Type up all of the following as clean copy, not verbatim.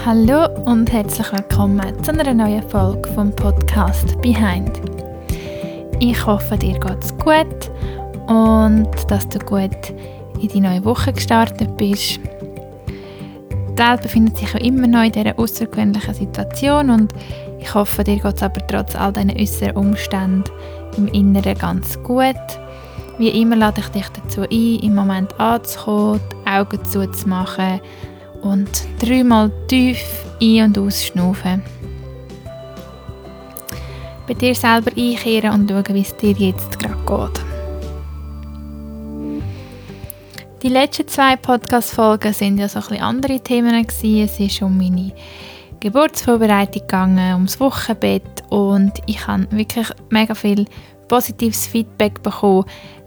Hallo und herzlich willkommen zu einer neuen Folge vom Podcast Behind. Ich hoffe, dir geht's gut und dass du gut in die neue Woche gestartet bist. Die Welt befindet sich ja immer noch in dieser außergewöhnlichen Situation und ich hoffe, dir geht es aber trotz all diesen äußeren Umständen im Inneren ganz gut. Wie immer lade ich dich dazu ein, im Moment anzukommen, die Augen zuzumachen und 3-mal tief ein- und ausschnaufen. Bei dir selber einkehren und schauen, wie es dir jetzt gerade geht. Die letzten 2 Podcast-Folgen waren ja so ein bisschen andere Themen gewesen. Es ist um meine Geburtsvorbereitung gegangen, ums Wochenbett und ich habe wirklich mega viel positives Feedback bekommen,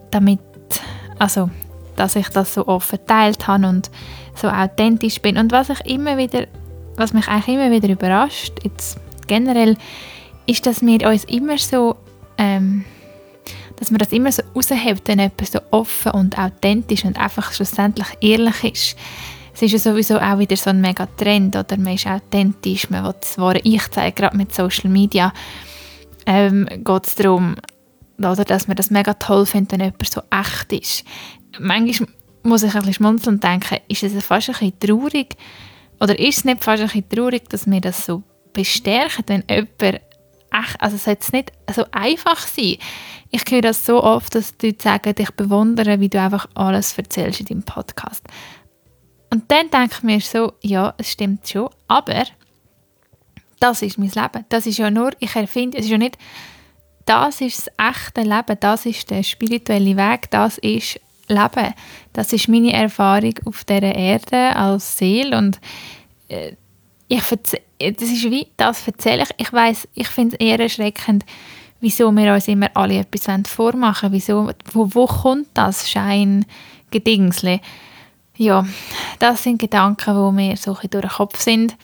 dass ich das so offen geteilt habe und so authentisch bin. Und was mich eigentlich immer wieder überrascht, jetzt generell, ist, dass wir uns immer so, dass man das immer so raushält, wenn jemand so offen und authentisch und einfach schlussendlich ehrlich ist. Es ist ja sowieso auch wieder so ein mega Trend, oder? Man ist authentisch, man will das wahre Ich zeigen, gerade mit Social Media geht es darum, oder, dass man das mega toll findet, wenn jemand so echt ist. Manchmal muss ich ein bisschen schmunzeln und denken, ist es fast ein bisschen traurig, oder ist es nicht fast ein bisschen traurig, dass wir das so bestärken, wenn jemand echt, also es soll jetzt nicht so einfach sein. Ich höre das so oft, dass die Leute sagen, ich bewundere, wie du einfach alles erzählst in deinem Podcast. Und dann denke ich mir so, ja, es stimmt schon, aber das ist mein Leben. Das ist ja nur, ich erfinde, es ist ja nicht, das ist das echte Leben, das ist der spirituelle Weg, das ist Leben. Das ist meine Erfahrung auf dieser Erde als Seele und das ist wie, das erzähle ich. Ich weiss, ich finde es eher erschreckend, wieso wir uns immer alle etwas vormachen wollen. Wo kommt das Scheingedingsle? Ja, das sind Gedanken, die mir so durch den Kopf sind.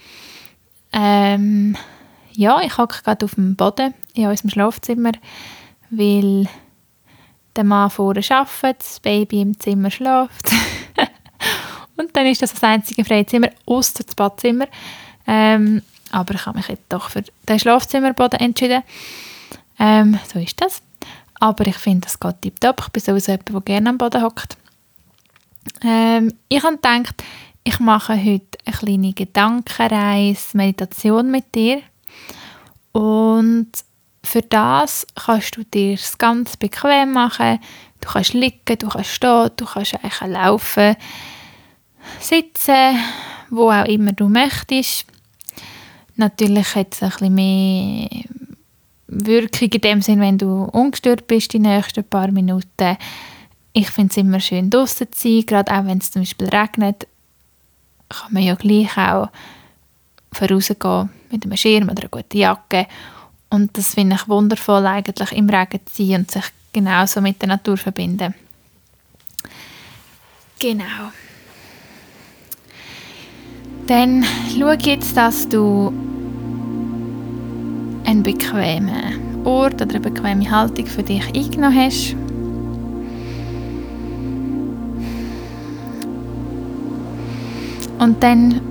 Ja, ich hocke gerade auf dem Boden in unserem Schlafzimmer, weil der Mann vorne arbeitet, das Baby im Zimmer schläft. Und dann ist das einzige freie Zimmer, ausser das Badzimmer. Aber ich habe mich jetzt doch für den Schlafzimmerboden entschieden. So ist das. Aber ich finde, das geht tipptopp. Ich bin sowieso jemand, der gerne am Boden hockt. Ich habe gedacht, ich mache heute eine kleine Gedankenreise, Meditation mit dir. Und für das kannst du dir es ganz bequem machen. Du kannst liegen, du kannst stehen, du kannst eigentlich laufen, sitzen, wo auch immer du möchtest. Natürlich hat es ein bisschen mehr Wirkung in dem Sinn, wenn du ungestört bist die nächsten paar Minuten. Ich finde es immer schön, draussen zu sein, gerade auch wenn es zum Beispiel regnet, kann man ja gleich auch vorausgehen mit einem Schirm oder einer guten Jacke. Und das finde ich wundervoll, eigentlich im Regen zu sein und sich genauso mit der Natur verbinden. Genau. Dann schau jetzt, dass du einen bequemen Ort oder eine bequeme Haltung für dich eingenommen hast. Und dann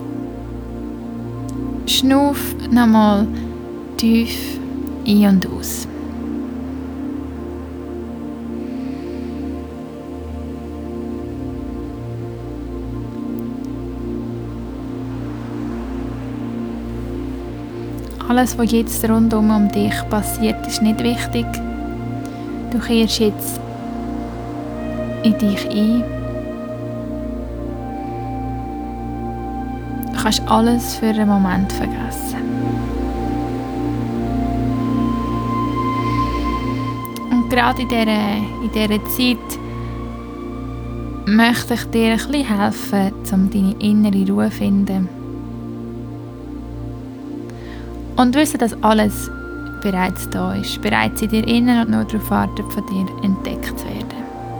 schnauf nochmal tief ein und aus. Alles, was jetzt rundum um dich passiert, ist nicht wichtig. Du kehrst jetzt in dich ein. Du kannst alles für einen Moment vergessen. Und gerade in dieser Zeit möchte ich dir ein bisschen helfen, um deine innere Ruhe zu finden. Und wissen, dass alles bereits da ist, bereits in dir innen und nur darauf wartet, von dir entdeckt zu werden.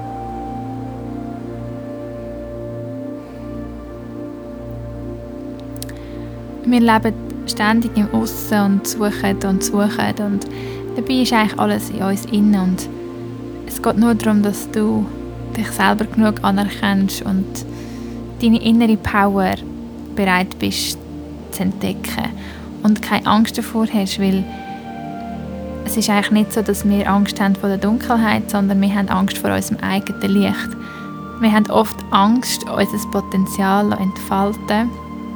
Wir leben ständig im Aussen und suchen und dabei ist eigentlich alles in uns innen und es geht nur darum, dass du dich selber genug anerkennst und deine innere Power bereit bist zu entdecken und keine Angst davor hast, weil es ist eigentlich nicht so, dass wir Angst haben vor der Dunkelheit, sondern wir haben Angst vor unserem eigenen Licht. Wir haben oft Angst, unser Potenzial zu entfalten,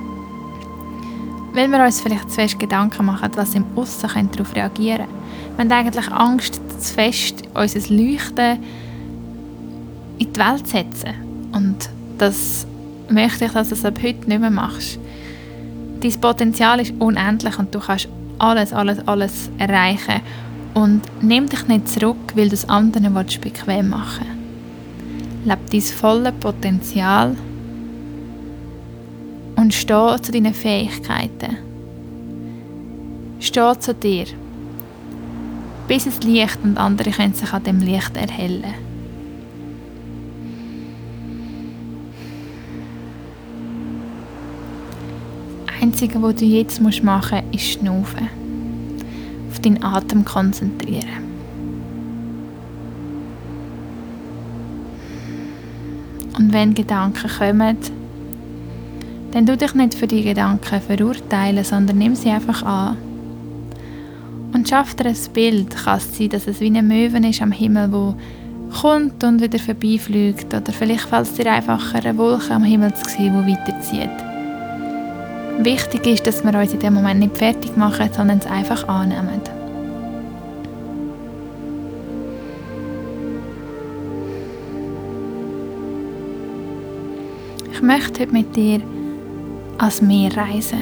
weil wir uns vielleicht zu fest Gedanken machen, was im Aussen darauf reagieren könnte. Wir haben eigentlich Angst, zu fest unser Leuchten in die Welt zu setzen. Und das möchte ich, dass du das ab heute nicht mehr machst. Dein Potenzial ist unendlich und du kannst alles erreichen. Und nimm dich nicht zurück, weil du das anderen bequem machen willst. Lebe dein volles Potenzial und steh zu deinen Fähigkeiten. Steh zu dir, bis es Licht und andere können sich an dem Licht erhellen. Das Einzige, was du jetzt machen musst, ist schnaufen. Auf deinen Atem konzentrieren. Und wenn Gedanken kommen, dann tu dich nicht für die Gedanken verurteilen, sondern nimm sie einfach an. Und schaff dir ein Bild. Kann es sein, dass es wie eine Möwe ist am Himmel, wo kommt und wieder vorbeifliegt. Oder vielleicht fällt es dir einfacher, eine Wolke am Himmel zu sehen, die weiterzieht. Wichtig ist, dass wir uns in dem Moment nicht fertig machen, sondern es einfach annehmen. Ich möchte heute mit dir ans Meer reisen.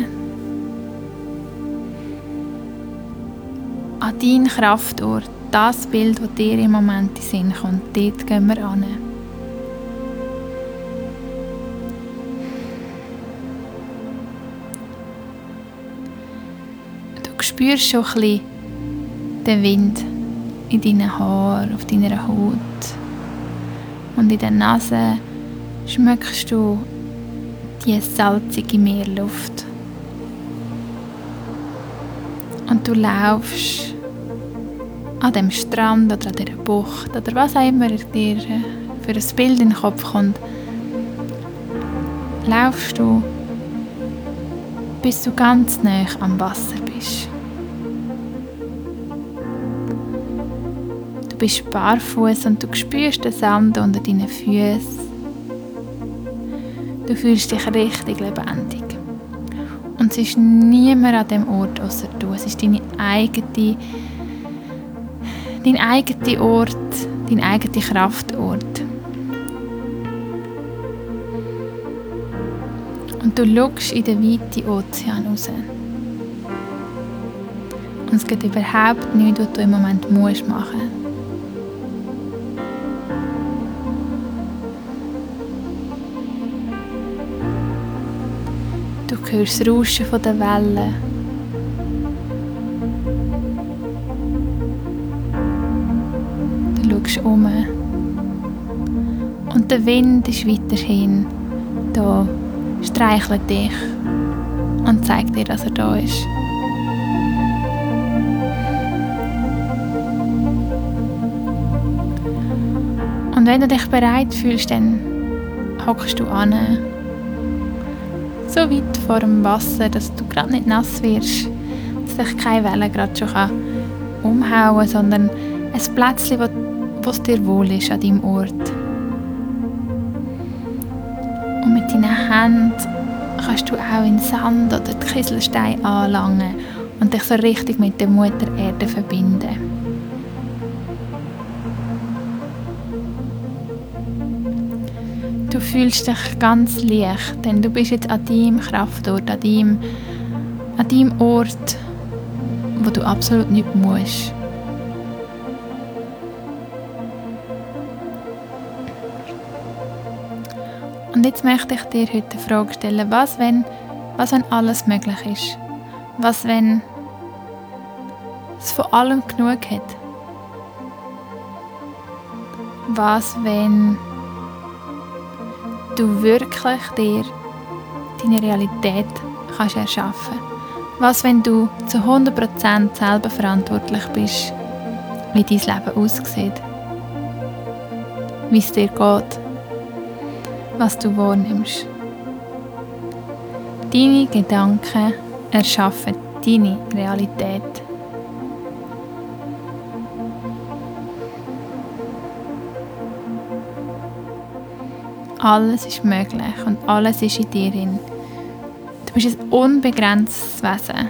An deinen Kraftort, das Bild, das dir im Moment in den Sinn kommt, dort gehen wir hin. Du spürst schon ein bisschen den Wind in deinen Haaren, auf deiner Haut. Und in der Nase schmeckst du die salzige Meerluft. Und du laufst an dem Strand oder an dieser Bucht oder was auch immer dir für ein Bild in den Kopf kommt, laufst du, bis du ganz nah am Wasser bist. Du bist barfuß und du spürst den Sand unter deinen Füßen. Du fühlst dich richtig lebendig. Und es ist niemand an diesem Ort außer du. Es ist dein eigener Ort, dein eigener Kraftort. Und du schaust in den weiten Ozean raus. Und es gibt überhaupt nichts, was du im Moment machen musst. Du hörst das Rauschen der Wellen. Du schaust um. Und der Wind ist weiterhin da, streichelt dich und zeigt dir, dass er da ist. Und wenn du dich bereit fühlst, dann hockst du an. So weit vor dem Wasser, dass du gerade nicht nass wirst, dass dich keine Welle gerade schon umhauen kann, sondern ein Plätzchen, wo es dir wohl ist an deinem Ort. Und mit deinen Händen kannst du auch in den Sand oder die Kieselsteine anlangen und dich so richtig mit der Mutter Erde verbinden. Du fühlst dich ganz leicht, denn du bist jetzt an deinem Kraftort, an deinem Ort, wo du absolut nichts musst. Und jetzt möchte ich dir heute die Frage stellen, was wenn alles möglich ist? Was wenn es von allem genug hat? Was wenn du wirklich dir deine Realität kannst erschaffen? Was, wenn du zu 100% selber verantwortlich bist, wie dein Leben aussieht? Wie es dir geht? Was du wahrnimmst? Deine Gedanken erschaffen deine Realität. Alles ist möglich und alles ist in dir drin. Du bist ein unbegrenztes Wesen.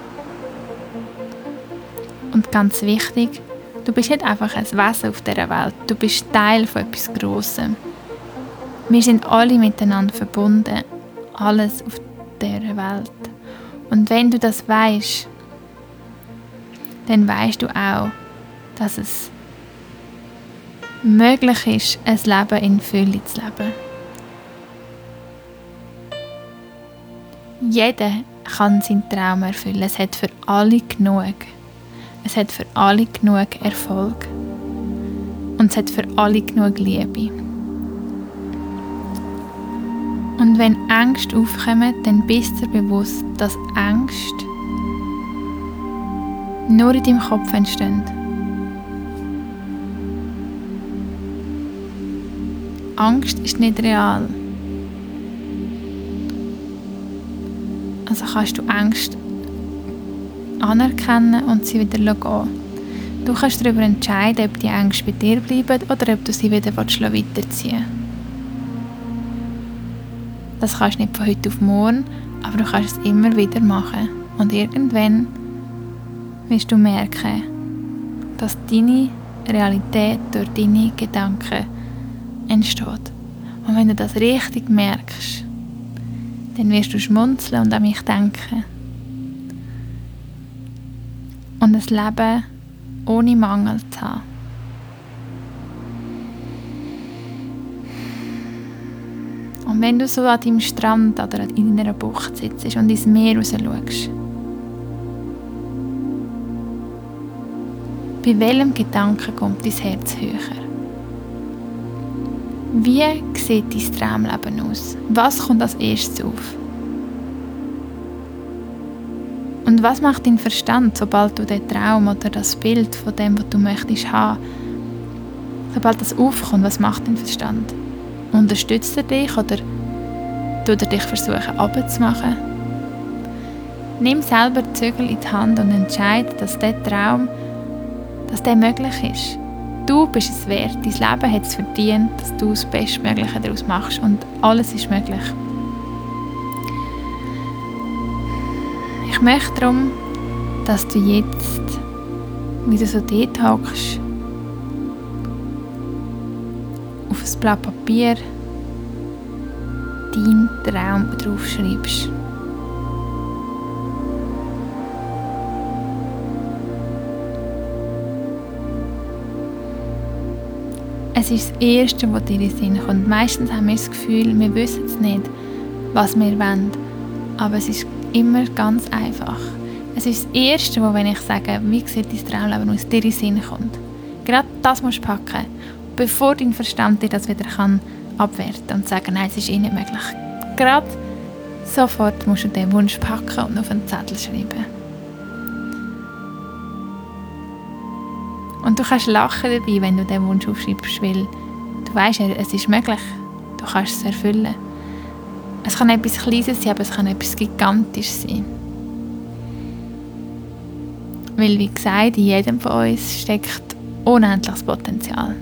Und ganz wichtig, du bist nicht einfach ein Wesen auf dieser Welt, du bist Teil von etwas Grossem. Wir sind alle miteinander verbunden, alles auf dieser Welt. Und wenn du das weißt, dann weißt du auch, dass es möglich ist, ein Leben in Fülle zu leben. Jeder kann seinen Traum erfüllen. Es hat für alle genug. Es hat für alle genug Erfolg. Und es hat für alle genug Liebe. Und wenn Ängste aufkommen, dann bist du dir bewusst, dass Ängste nur in deinem Kopf entstehen. Angst ist nicht real. Also kannst du Ängste anerkennen und sie wieder gehen. Du kannst darüber entscheiden, ob die Ängste bei dir bleiben oder ob du sie wieder weiterziehen willst. Das kannst du nicht von heute auf morgen, aber du kannst es immer wieder machen. Und irgendwann wirst du merken, dass deine Realität durch deine Gedanken entsteht. Und wenn du das richtig merkst, dann wirst du schmunzeln und an mich denken. Und ein Leben ohne Mangel zu haben. Und wenn du so an deinem Strand oder in deiner Bucht sitzt und ins Meer raus schaust, bei welchem Gedanken kommt dein Herz höher? Wie sieht dein Traumleben aus? Was kommt als erstes auf? Und was macht dein Verstand, sobald du den Traum oder das Bild von dem, was du möchtest haben, sobald das aufkommt, was macht dein Verstand? Unterstützt er dich oder tut er dich versuchen abzumachen? Nimm selber die Zügel in die Hand und entscheide, dass der Traum, dass der möglich ist. Du bist es wert, dein Leben hat es verdient, dass du das Bestmögliche daraus machst und alles ist möglich. Ich möchte darum, dass du jetzt, wie du so dort hockst, auf ein Blatt Papier deinen Traum draufschreibst. Es ist das Erste, was dir in den Sinn kommt. Meistens haben wir das Gefühl, wir wissen es nicht, was wir wollen. Aber es ist immer ganz einfach. Es ist das Erste, was, wenn ich sage, wie sieht dein Traumleben aus, dir in den Sinn kommt. Gerade das musst du packen, bevor dein Verstand dir das wieder abwerten kann und sagen, nein, es ist eh nicht möglich. Gerade sofort musst du den Wunsch packen und auf einen Zettel schreiben. Und du kannst lachen dabei, wenn du den Wunsch aufschreibst, weil du weißt, es ist möglich. Du kannst es erfüllen. Es kann etwas Kleines sein, aber es kann etwas Gigantisches sein. Weil, wie gesagt, in jedem von uns steckt unendliches Potenzial.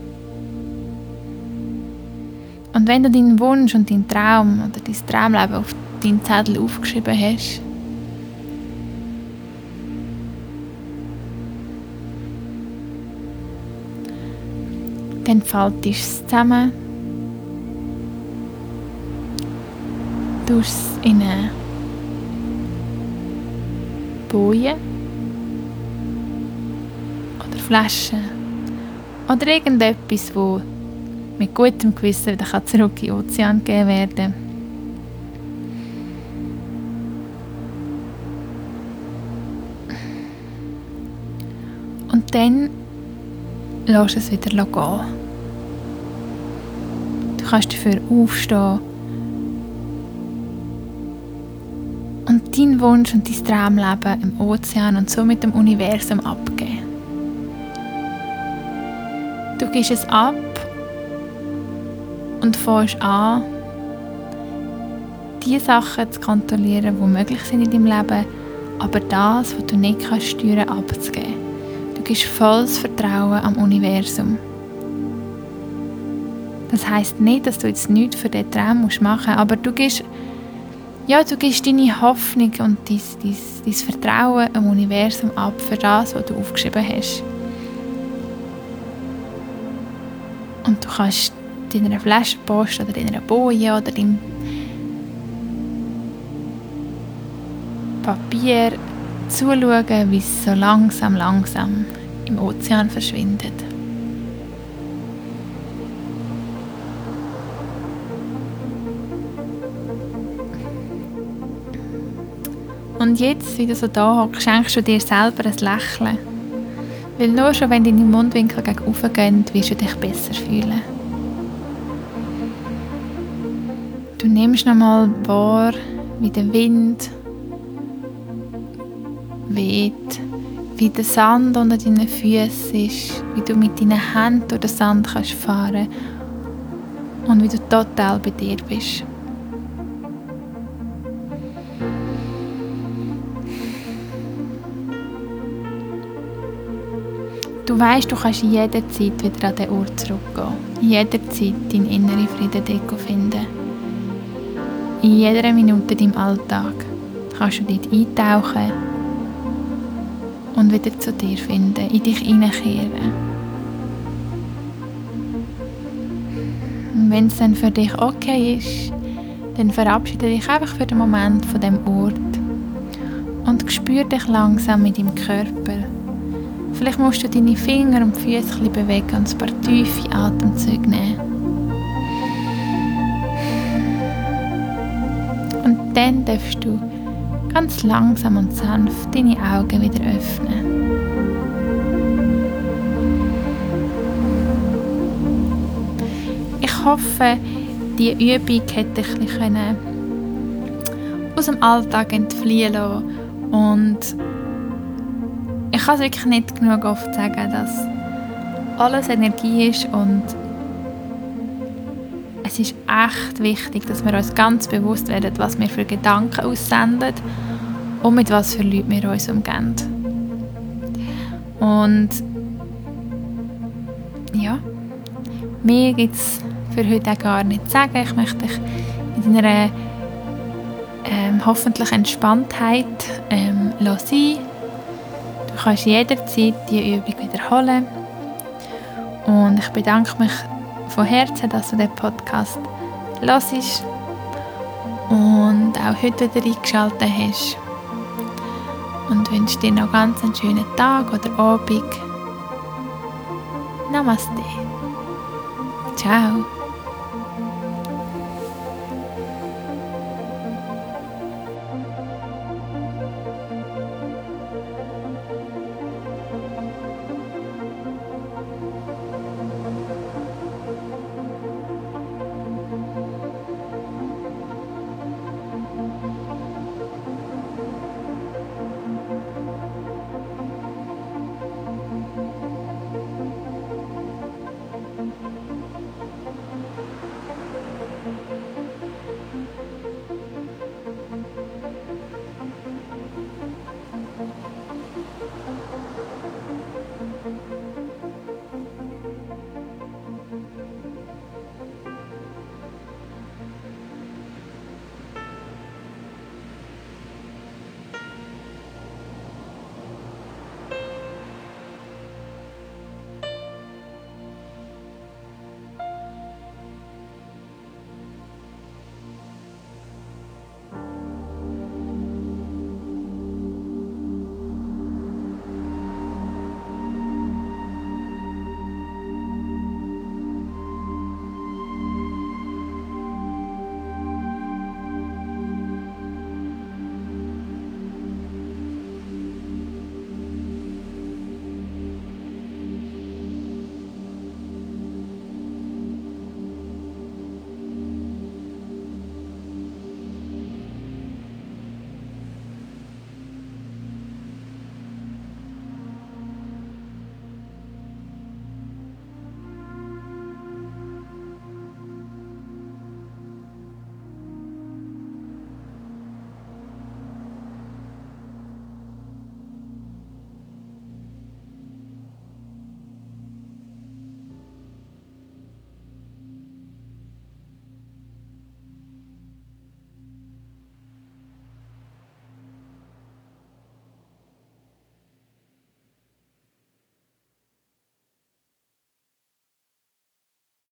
Und wenn du deinen Wunsch und deinen Traum oder dein Traumleben auf deinen Zettel aufgeschrieben hast, dann faltest du es zusammen, tust es in eine Boje oder Flasche oder irgendetwas, wo mit gutem Gewissen wieder zurück in den Ozean gegeben werden. Und dann lass es wieder gehen. Du kannst dafür aufstehen und deinen Wunsch und dein Traumleben im Ozean und somit dem Universum abgeben. Du gibst es ab und fängst an, die Sachen zu kontrollieren, die möglich sind in deinem Leben, aber das, was du nicht kannst steuern, abzugeben. Du gibst volles Vertrauen am Universum. Das heisst nicht, dass du jetzt nichts für diesen Traum machen musst, aber du gibst deine Hoffnung und dein Vertrauen am Universum ab für das, was du aufgeschrieben hast. Und du kannst deiner Flaschenpost oder deiner Boje oder deinem Papier zuschauen, wie es so langsam im Ozean verschwindet. Und jetzt, wie du so da hockst, schenkst du dir selber ein Lächeln. Weil nur schon, wenn deine Mundwinkel gegen oben gehen, wirst du dich besser fühlen. Du nimmst nochmal wahr, wie der Wind weht, wie der Sand unter deinen Füßen ist, wie du mit deinen Händen durch den Sand kannst fahren und wie du total bei dir bist. Du weisst, du kannst jederzeit wieder an den Ort zurückgehen. Jederzeit deinen inneren Frieden finden. In jeder Minute deinem Alltag kannst du dort eintauchen und wieder zu dir finden, in dich hineinkehren. Und wenn es dann für dich okay ist, dann verabschiede dich einfach für den Moment von diesem Ort und spür dich langsam mit deinem Körper. Vielleicht musst du deine Finger und Füße ein bisschen bewegen und ein paar tiefe Atemzüge nehmen. Und dann darfst du ganz langsam und sanft deine Augen wieder öffnen. Ich hoffe, die Übung hätte dich ein bisschen aus dem Alltag entfliehen lassen. Und ich kann es wirklich nicht genug oft sagen, dass alles Energie ist und es ist echt wichtig, dass wir uns ganz bewusst werden, was wir für Gedanken aussenden und mit was für Leuten wir uns umgeben. Und ja, mehr gibt es für heute auch gar nicht zu sagen. Ich möchte dich in deiner hoffentlich Entspanntheit sein. Du kannst jederzeit die Übung wiederholen. Und ich bedanke mich von Herzen, dass du den Podcast hörst und auch heute wieder eingeschaltet hast. Und wünsche dir noch ganz einen schönen Tag oder Abend. Namaste. Ciao.